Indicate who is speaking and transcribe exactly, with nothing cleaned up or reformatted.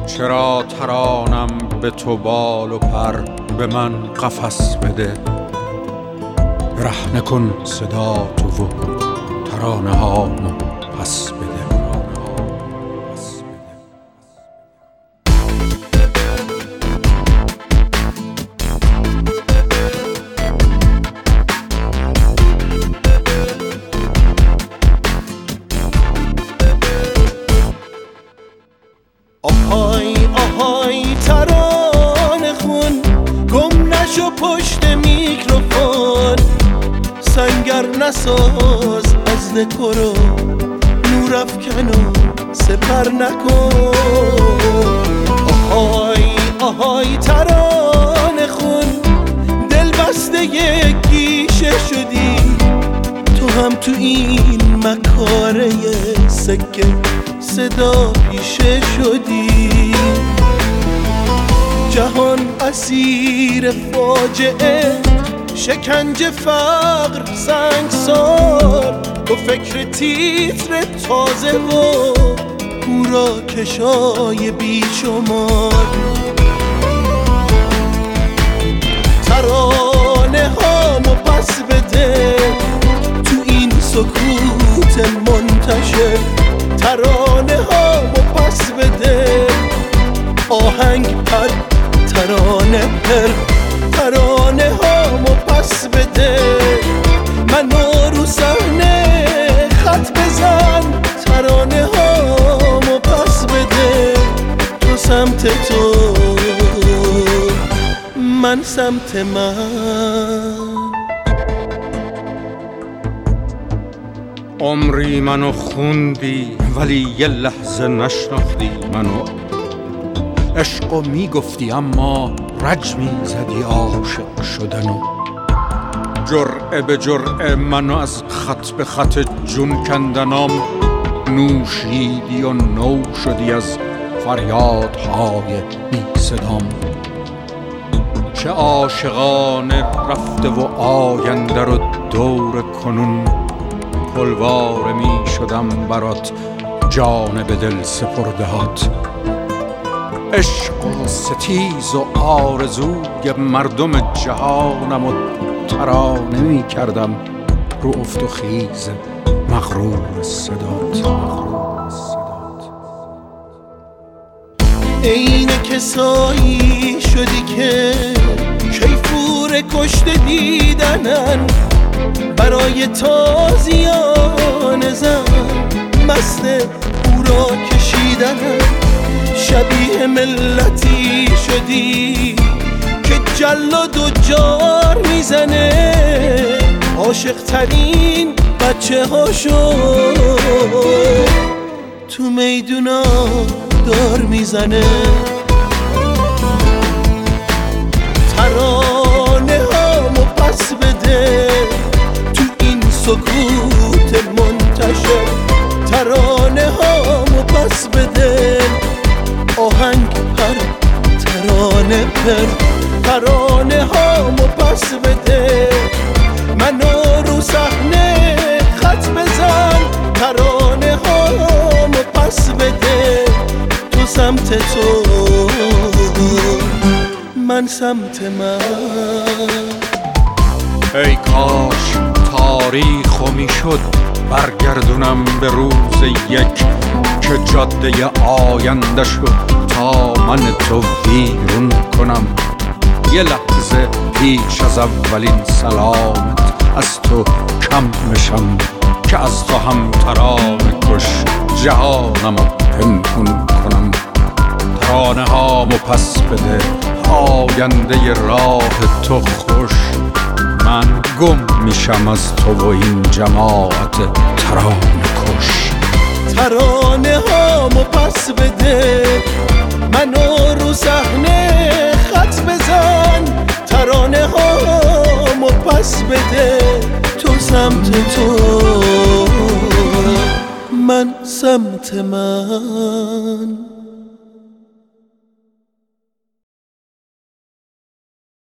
Speaker 1: چرا ترانم به تو بال و پر، به من قفس بده. برهنه کن صدا تو و ترانه هامو پس بده.
Speaker 2: آهای آهای ترانه خون، گم نشو پشت میکروفون. سنگر نساز از دکورو، نور افکن و سپر نکن. آهای آهای ترانه خون، دل بسته یک گیشه شدی. تو هم تو این مکاره سکه صدا پیشه شدی. جهان اسیر فاجعه، شکنجه فقر سنگسار. تو فکر تیتر تازه و هورا کشای بیشمار. ترانه هامو پس بده تو این سکوت منتشر. ترانه هامو پس بده، آهنگ پر ترانه پر. ترانه هامو پس بده، منو رو صحنه خط بزن. ترانه هامو پس بده، تو سمت تو من سمت من.
Speaker 1: عمری منو خوندی ولی یه لحظه نشناختی منو. عشقو میگفتی اما رج میزدی عاشق شدنو. جرعه به جرعه منو از خط به خط جون کندنام نوشیدی و نو شدی از فریادهای بی صدام. چه عاشقانه رفته و آینده رو دور کنون. پلواره می شدم برات جان به دل سپردهات. عشق و ستیز و آرزوی مردم جهانم و ترانه می کردم رو افت و خیز مغرور صدات.
Speaker 2: عین کسایی شدی که کیفور کشته دیدنن. برای تازیان زن مست او را کشیدنن. شبیه ملتی شدی که جلاد و جار میزنه. عاشق ترین بچه هاشو تو میدونا دار میزنه. ترانه هامو پس بده تو این سکوت منتشر. ترانه هامو پس بده، آهنگ پر ترانه پر. ترانه هامو پس بده، منو رو صحنه خط بزن. ترانه هامو پس بده، تو سمت تو من سمت من.
Speaker 1: ای کاش تاریخو میشد برگردونم به روز یک که جاده آینده شد تا من تو ویرون کنم. یه لحظه پیش از اولین سلامت از تو کم بشم که از تو هم ترانه کش جهانم رو پنهون کنم. ترانه هامو پس بده، آینده راه تو خوش. من گم میشم از تو و این جماعت ترانه کش.
Speaker 2: ترانه هامو پس بده، منو رو صحنه خط بزن. ترانه هامو پس بده، تو سمت تو من سمت من.